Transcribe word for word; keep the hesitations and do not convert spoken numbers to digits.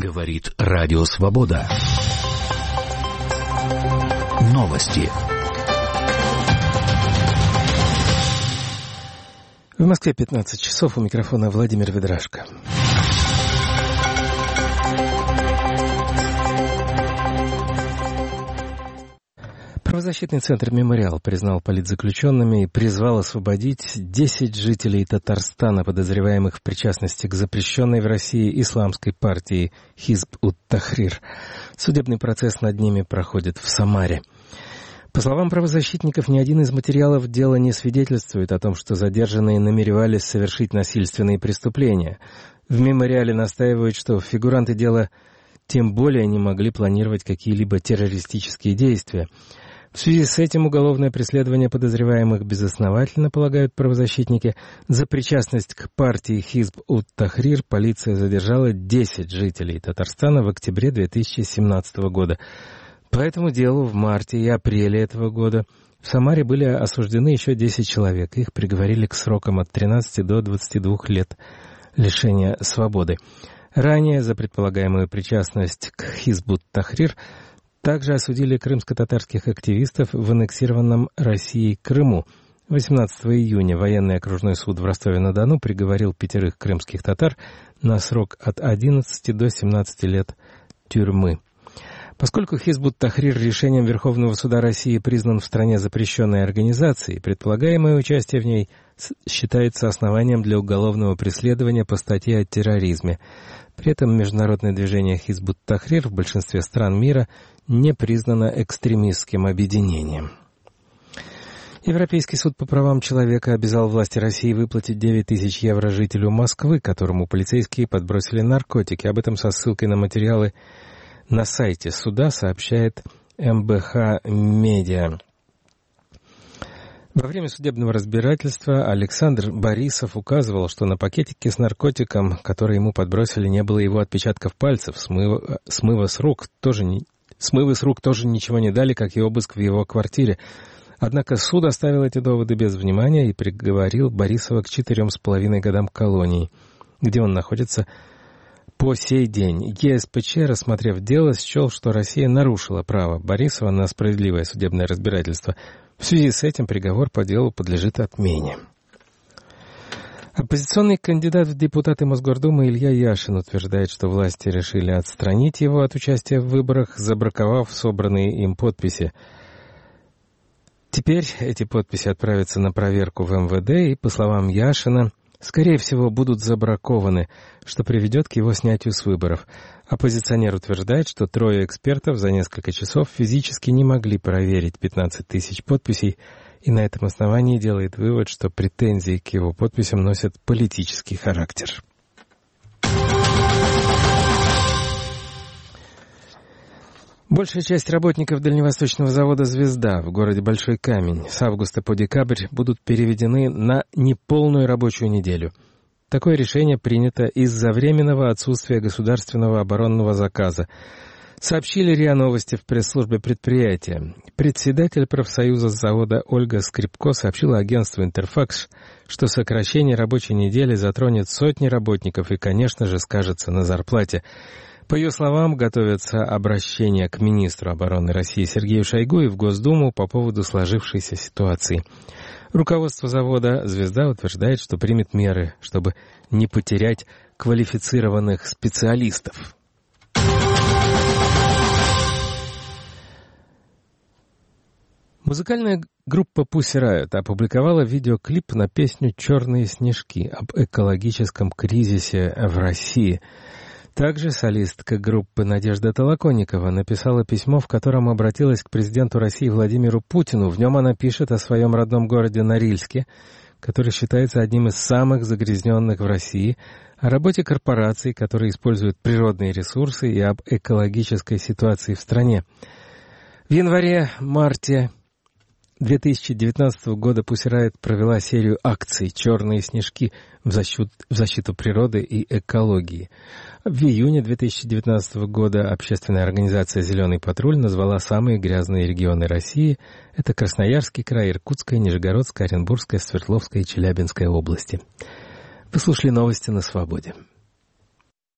Говорит Радио Свобода. Новости. В Москве пятнадцать часов, у микрофона Владимир Ведрашко. Правозащитный центр «Мемориал» признал политзаключенными и призвал освободить десять жителей Татарстана, подозреваемых в причастности к запрещенной в России исламской партии Хизб-ут-Тахрир. Судебный процесс над ними проходит в Самаре. По словам правозащитников, ни один из материалов дела не свидетельствует о том, что задержанные намеревались совершить насильственные преступления. В «Мемориале» настаивают, что фигуранты дела тем более не могли планировать какие-либо террористические действия. В связи с этим уголовное преследование подозреваемых безосновательно, полагают правозащитники. За причастность к партии Хизб-ут-Тахрир полиция задержала десять жителей Татарстана в октябре две тысячи семнадцатого года. По этому делу в марте и апреле этого года в Самаре были осуждены еще десять человек. Их приговорили к срокам от тринадцати до двадцати двух лет лишения свободы. Ранее за предполагаемую причастность к Хизб-ут-Тахрир также осудили крымско-татарских активистов в аннексированном Россией Крыму. восемнадцатого июня военный окружной суд в Ростове-на-Дону приговорил пятерых крымских татар на срок от одиннадцати до семнадцати лет тюрьмы. Поскольку Хизб-ут-Тахрир решением Верховного суда России признан в стране запрещенной организацией, предполагаемое участие в ней считается основанием для уголовного преследования по статье о терроризме. При этом международное движение Хизб-ут-Тахрир в большинстве стран мира не признано экстремистским объединением. Европейский суд по правам человека обязал власти России выплатить девять тысяч евро жителю Москвы, которому полицейские подбросили наркотики. Об этом со ссылкой на материалы на сайте суда сообщает эм бэ ха Медиа. Во время судебного разбирательства Александр Борисов указывал, что на пакетике с наркотиком, который ему подбросили, не было его отпечатков пальцев. Смыва, смыва с рук тоже не, смывы с рук тоже ничего не дали, как и обыск в его квартире. Однако суд оставил эти доводы без внимания и приговорил Борисова к четырем с половиной годам колонии, где он находится по сей день. е эс пэ че, рассмотрев дело, счел, что Россия нарушила право Борисова на справедливое судебное разбирательство. В связи с этим приговор по делу подлежит отмене. Оппозиционный кандидат в депутаты Мосгордумы Илья Яшин утверждает, что власти решили отстранить его от участия в выборах, забраковав собранные им подписи. Теперь эти подписи отправятся на проверку в эм вэ дэ и, по словам Яшина, скорее всего, будут забракованы, что приведет к его снятию с выборов. Оппозиционер утверждает, что трое экспертов за несколько часов физически не могли проверить пятнадцать тысяч подписей, и на этом основании делает вывод, что претензии к его подписям носят политический характер. Большая часть работников дальневосточного завода «Звезда» в городе Большой Камень с августа по декабрь будут переведены на неполную рабочую неделю. Такое решение принято из-за временного отсутствия государственного оборонного заказа, сообщили РИА Новости в пресс-службе предприятия. Председатель профсоюза завода Ольга Скрипко сообщила агентству «Интерфакс», что сокращение рабочей недели затронет сотни работников и, конечно же, скажется на зарплате. По ее словам, готовятся обращения к министру обороны России Сергею Шойгу и в Госдуму по поводу сложившейся ситуации. Руководство завода «Звезда» утверждает, что примет меры, чтобы не потерять квалифицированных специалистов. Музыкальная группа Pussy Riot опубликовала видеоклип на песню «Черные снежки» об экологическом кризисе в России. Также солистка группы Надежда Толоконникова написала письмо, в котором обратилась к президенту России Владимиру Путину. В нем она пишет о своем родном городе Норильске, который считается одним из самых загрязненных в России, о работе корпораций, которые используют природные ресурсы, и об экологической ситуации в стране. В январе-марте две тысячи девятнадцатого года Pussy Riot провела серию акций «Черные снежки» в защиту, в защиту природы и экологии. В июне две тысячи девятнадцатого года общественная организация «Зеленый патруль» назвала самые грязные регионы России. Это Красноярский край, Иркутская, Нижегородская, Оренбургская, Свердловская и Челябинская области. Вы слушали новости на Свободе.